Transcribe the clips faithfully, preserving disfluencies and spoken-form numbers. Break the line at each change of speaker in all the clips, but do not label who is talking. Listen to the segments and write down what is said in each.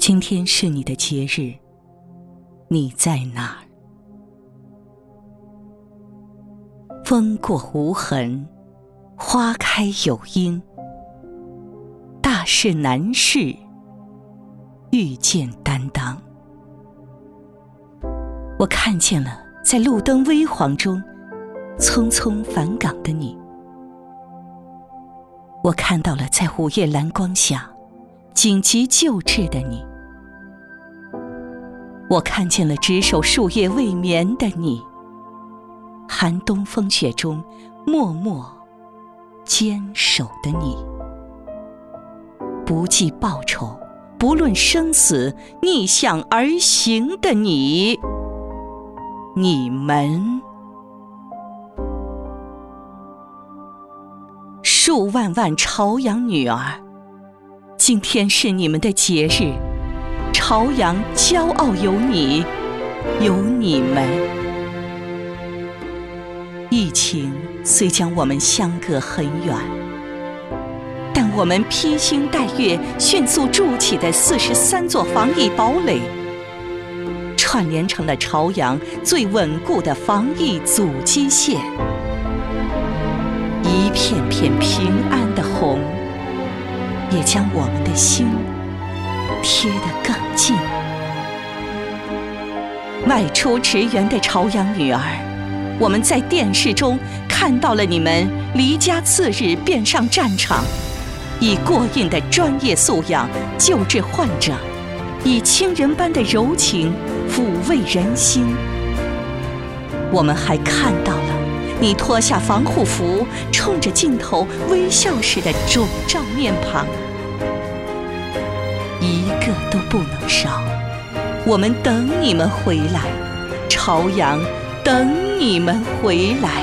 今天是你的节日，你在哪儿？风过无痕，花开有因。大事难事，遇见担当。我看见了在路灯微黄中匆匆返岗的你，我看到了在午夜蓝光下紧急救治的你，我看见了值守树叶未眠的你，寒冬风雪中默默坚守的你，不计报酬，不论生死，逆向而行的你，你们。数万万朝阳女儿，今天是你们的节日，朝阳骄傲有你，有你们。疫情虽将我们相隔很远，但我们披星戴月迅速筑起的四十三座防疫堡垒，串联成了朝阳最稳固的防疫阻击线。一片片平安的红，也将我们的心贴得更近。外出驰援的朝阳女儿，我们在电视中看到了你们离家次日便上战场，以过硬的专业素养救治患者，以亲人般的柔情抚慰人心。我们还看到了你脱下防护服，冲着镜头微笑时的肿胀面庞，一个都不能少。我们等你们回来，朝阳等你们回来。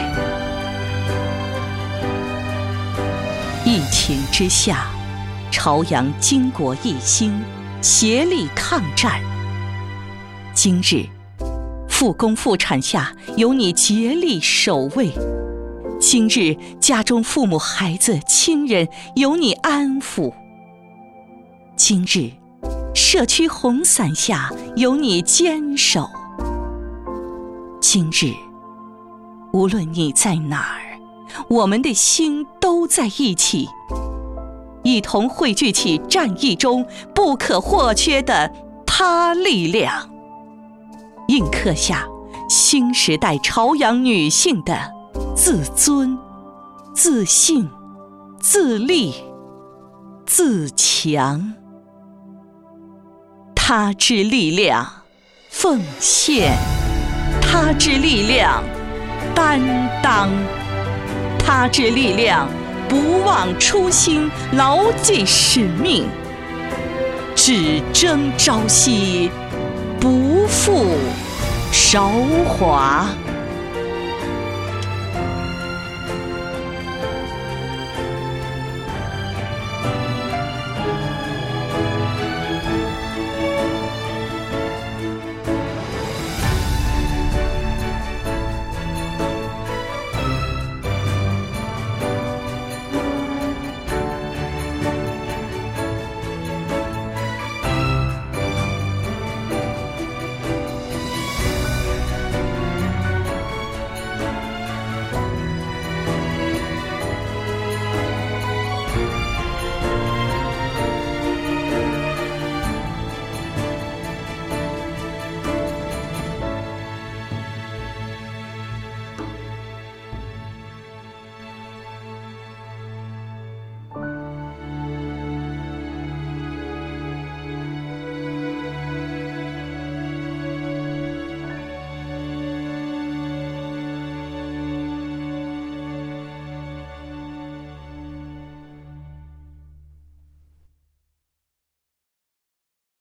疫情之下，朝阳巾帼一心，协力抗战。今日复工复产下，有你竭力守卫；今日家中父母孩子亲人，有你安抚；今日社区红伞下，有你坚守；今日无论你在哪儿，我们的心都在一起，一同汇聚起战役中不可或缺的他力量，印刻下新时代朝阳女性的自尊、自信、自立、自强。他之力量奉献，他之力量担当，他之力量不忘初心，牢记使命，只争朝夕，不负韶华。